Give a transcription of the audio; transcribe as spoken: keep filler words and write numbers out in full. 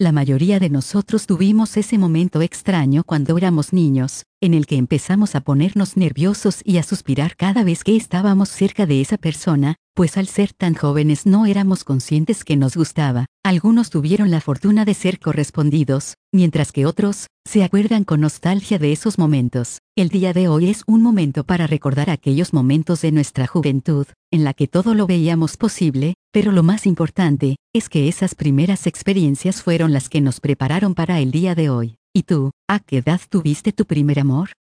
La mayoría de nosotros tuvimos ese momento extraño cuando éramos niños, en el que empezamos a ponernos nerviosos y a suspirar cada vez que estábamos cerca de esa persona, pues al ser tan jóvenes no éramos conscientes que nos gustaba. Algunos tuvieron la fortuna de ser correspondidos, mientras que otros se acuerdan con nostalgia de esos momentos. El día de hoy es un momento para recordar aquellos momentos de nuestra juventud, en la que todo lo veíamos posible, pero lo más importante es que esas primeras experiencias fueron las que nos prepararon para el día de hoy. ¿Y tú, a qué edad tuviste tu primer amor?